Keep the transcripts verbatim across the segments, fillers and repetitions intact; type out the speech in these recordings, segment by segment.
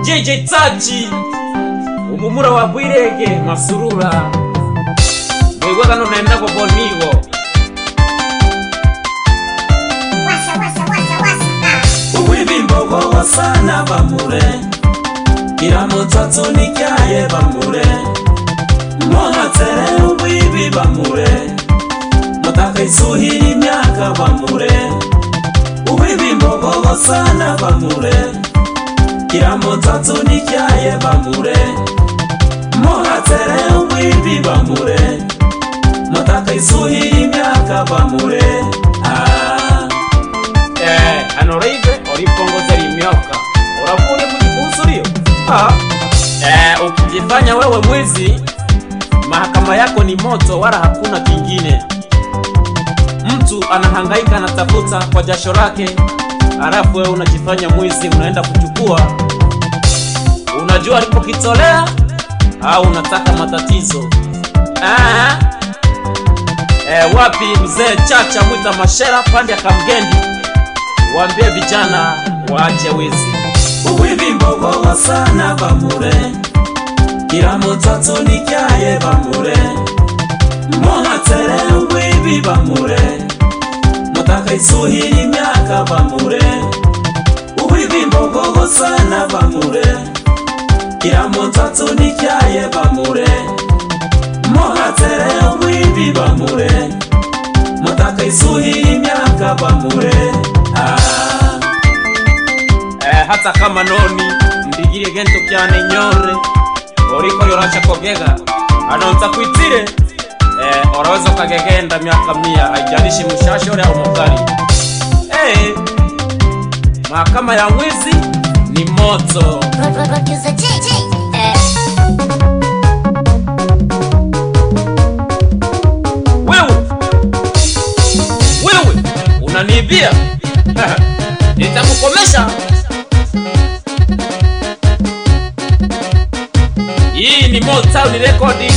J J Tachi umumura wa Bwirege Masurura wewe kano naenda kwa bonigo Washa washa washa washa Uwibi mbogo sana bamure Kila mtoto nikaye bamure Mwana tere uwibi bamure Motaka isuhiri miaka bamure Uwibi mbogo sana bamure Kila mtoto nikaye bamure Mwana tere uwibi bamure Motaka isuhiri miaka bamure Ah Eh, anoraive oripongoza limyoka Urafuni kujifunsurio Ah Eh, ukijifanya wewe mwizi mahakama yako ni moto wala hakuna kingine Mtu anahangaika anatafuta kwa jasho lake Halafu wewe unajifanya mwizi unaenda kuchukua Unajua alipokitolea au unataka matatizo Ah Eh, wapi mzee Chacha mwita Mashera pande ya Kamgendi Waambie vijana waache wizi Uwibi mbogo sana bamure Kila mtoto nikaye bamure Mwana tere uwibi bamure Motaka isuhiri miaka bamure Uwibi mbogo sana bamure Kila mtoto nikaye bamure Mwana tere uwibi bamure Motaka isuhiri miaka bamure Ah Eh, hata kama noni ndigire gento kyane nyore oriko yoracha kogega anonza kuitire eh oraweza kagegenda miaka mia haijalishi mshashore au mugari eh mahakama ya mwizi ni moto Producer J J eh wewe wewe unanibia nitakukomesha Hii ni Motown recording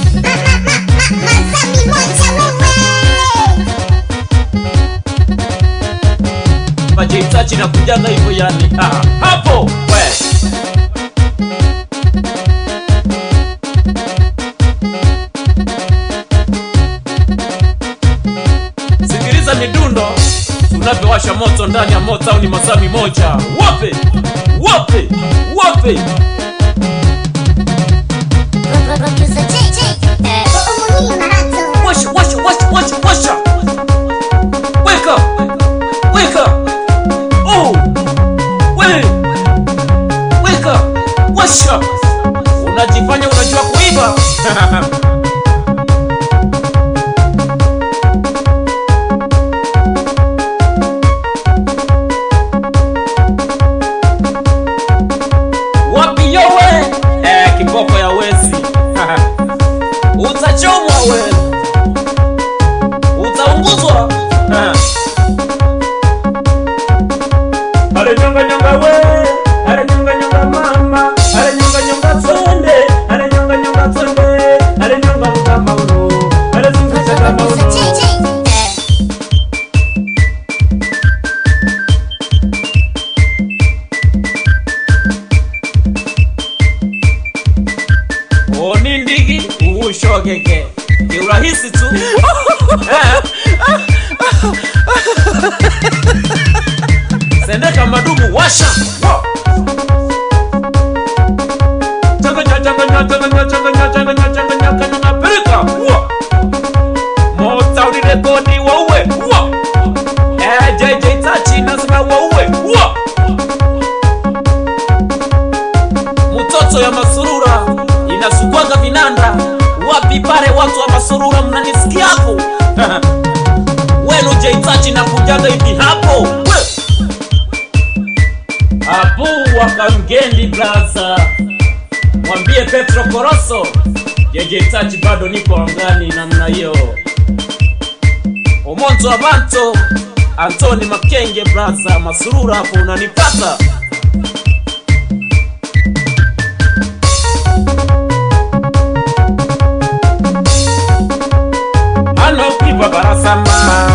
Mazami moja wewe J J Tachi na kujaga hivyo yani ah, hapo we Sikiliza midundo Tunavyowasha moto ndani ya Motown ni Mazami moja Wape Wape Wape Producer J J eh umuhimu maratu Washa washa washa washa washa Wake up Wake up Oh We Wake up Washa Unajifanya unajua kuiba Wapi yowe Eh kiboko ya wezi Utachomwa we Utaunguzwa Ale nyonga nyonga we Ale nyonga nyonga mama Ale nyonga nyonga twende Ale nyonga nyonga twende Ale nyonga mga mauro Ale zunga chaka mauro Producer J J eh Oni ndigi ushogeke ni urahisi tu Sendeka madumu washa Changa changa changa changa changa changa changa changa changa perika Motown rekodi wauwe Eh J J Tachi nasema wauwe Mtoto ya Masurura inasukwaga vinanda Wapi pale watu wa Masurura mnanisikia hapo Wenu J J Tachi na kujaga hivi hapo we. Abu wakamgendi blaza Mwambie Petro Koroso J J Tachi bado nipo angani namna hiyo Omonto Abanto Antoni Makenge blaza Masurura hapo unanipata Ano kiba barasama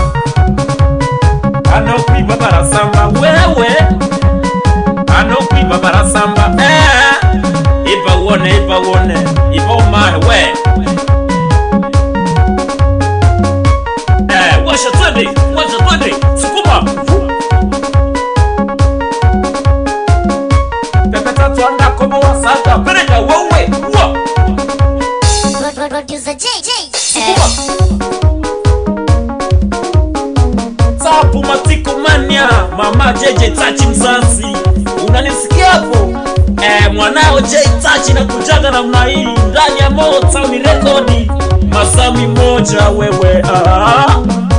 Ano kiba barasama wewe Ano kiba barasamba eh eh, mwanao J Touch na kujaga namna hii ndani ya Motown Record Masami moja wewe ah.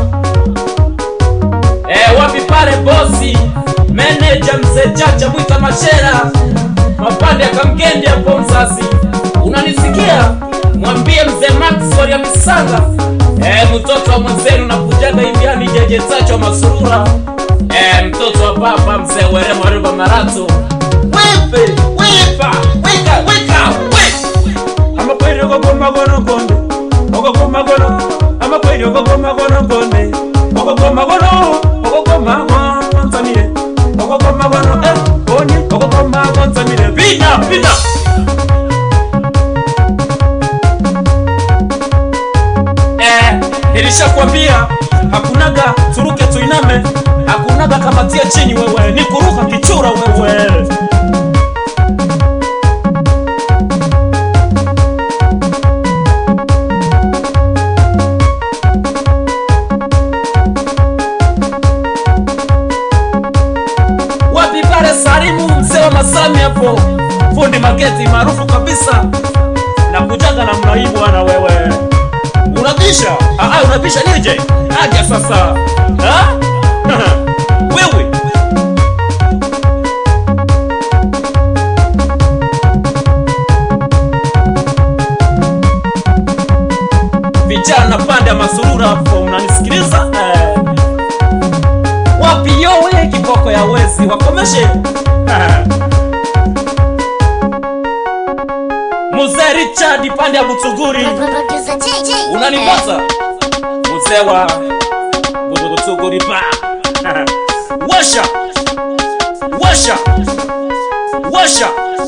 Eh, wapi pale bosi manager mzee Chacha Mwita Mashera mapande akamgendi hapo mzazi unanisikia mwambie mzee Maxwell ya Misanga eh, mtoto wa mwenzenu na kujaga hivi yani J Touch wa Masurura eh, mtoto wa baba mzee Were Maruba Marato wepe wepa weka weka we ama kweli uko magono konde uko magono ama kweli uko magono konde uko magono uko magono Tanzania uko magono eh konde uko magono Tanzania pina pina eh nilishakwambia hakunaga turuke tuiname hakunaga kamatia chini wewe ni kuruka kichura wewe Salimu mzee wa Masami hapo fundi mageti maarufu kabisa na kujaga na mnaibu bwana wewe unabisha ah ah unabisha nije aje sasa ha wewe vijana pande ya Masurura hapo unanisikiliza eh. Wapi yowe kiboko ya wezi wakomeshe Mzee Richard pande ya Butuguri unanipata mzee wa Butuguri pa washa washa washa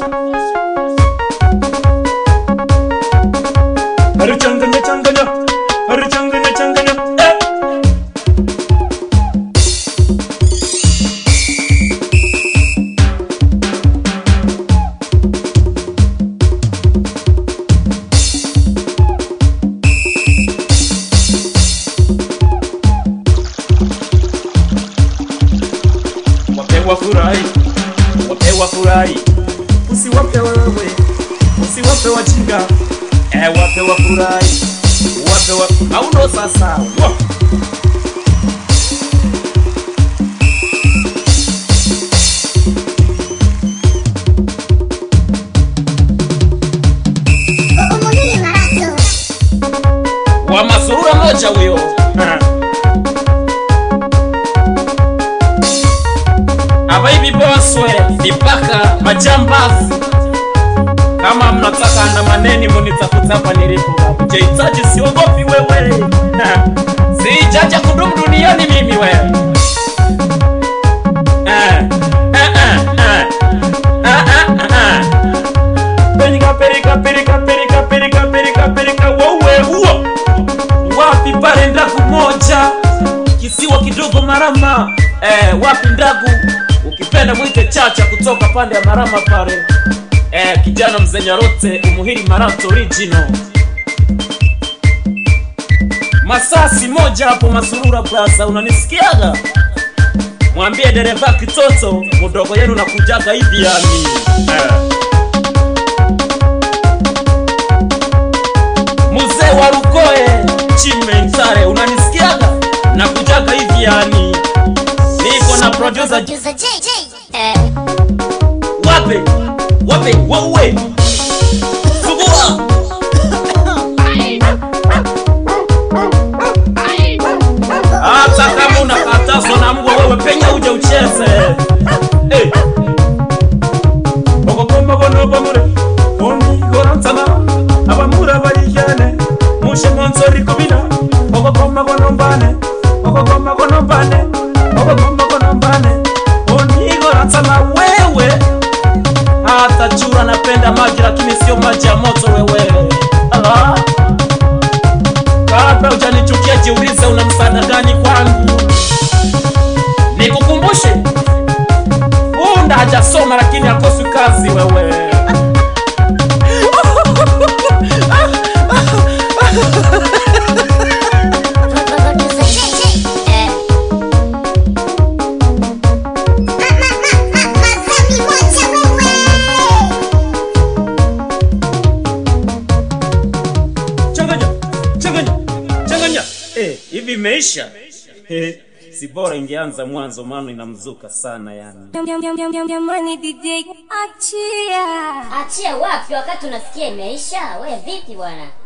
harichanganya changanya harichanganya changanya eh. Wafurahi, wapewa furahi, usiwape wewe, usiwape wajinga, eh wape wafurahi, wape wa auno sasa, wa wa Masurura moja huyo Abaibi boswe nipaka majambazi kama mnataka na maneni munitafuta hapa nilipo J-Touch siogopi wewe sijaja kudumu duniani mimi wewe eh eh eh eh perika perika perika perika perika perika perika wewe huo wapi pale ndaku moja kisiwa kidogo Marama eh wapi ndagu ukipenda mwite Chacha kutoka pande ya Marama pale eh kijana mzee Nyarote umuhiri Marato original Masasi moja hapo Masurura Plaza unanisikiaga mwambie dereva kitoto mdogo yenu na kujaga hivi yani eh. Mzee wa Rukoe Chimentare unanisikiaga na kujaga hivi yani niko na producer J J eh wape wape wewe subua hata kama unakatazwa na mbwa wewe penya uje ucheze eh okokoma kono pamure oni gorantana abamura barijane mushe monsori kubina okokoma kono mbane okokoma kono mbane okokoma kono mbane oni gorantana wewe hata chura napenda maji lakini sio maji ya moto wewe ala kabla hujanichukia jiulize una msaada gani kwangu nikukumbushe unda hajasoma lakini hakosi kazi wewe imeisha. Eh, si bora ingeanza mwanzo maana inamzuka sana yani. Jamani D J achia. Achia wapi wakati unasikia imeisha? Wewe vipi bwana?